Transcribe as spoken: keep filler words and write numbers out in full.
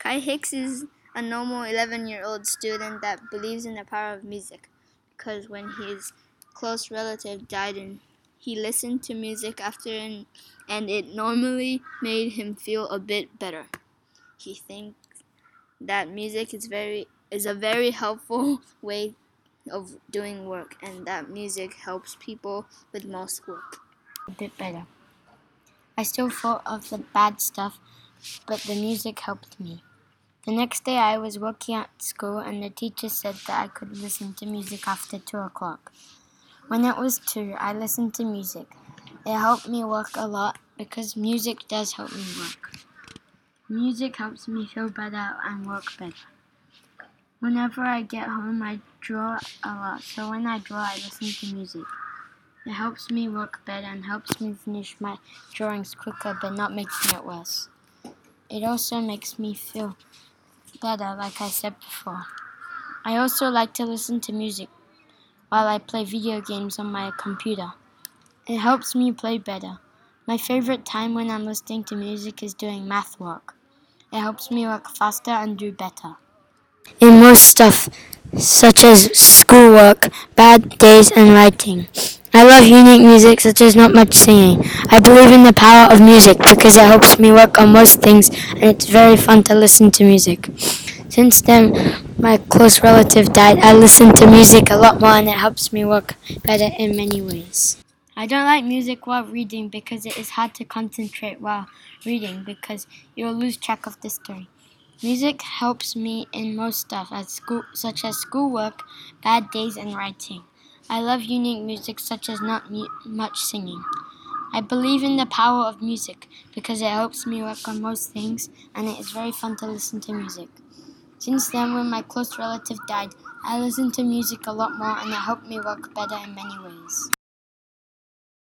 Kai Hicks is a normal eleven-year-old student that believes in the power of music because when his close relative died and he listened to music after and, and it normally made him feel a bit better. He thinks that music is very is a very helpful way of doing work and that music helps people with most work a bit better. I still thought of the bad stuff, but the music helped me. The next day I was working at school and the teacher said that I could listen to music after two o'clock. When it was two, I listened to music. It helped me work a lot because music does help me work. Music helps me feel better and work better. Whenever I get home, I draw a lot, so when I draw, I listen to music. It helps me work better and helps me finish my drawings quicker but not making it worse. It also makes me feel better, like I said before. I also like to listen to music while I play video games on my computer. It helps me play better. My favorite time when I'm listening to music is doing math work. It helps me work faster and do better. In most stuff, such as schoolwork, bad days, and writing. I love unique music such as not much singing. I believe in the power of music because it helps me work on most things and it's very fun to listen to music. Since then, my close relative died, I listen to music a lot more and it helps me work better in many ways. I don't like music while reading because it is hard to concentrate while reading because you'll lose track of the story. Music helps me in most stuff, as school, such as schoolwork, bad days, and writing. I love unique music such as not mu- much singing. I believe in the power of music because it helps me work on most things and it is very fun to listen to music. Since then, when my close relative died, I listened to music a lot more and it helped me work better in many ways.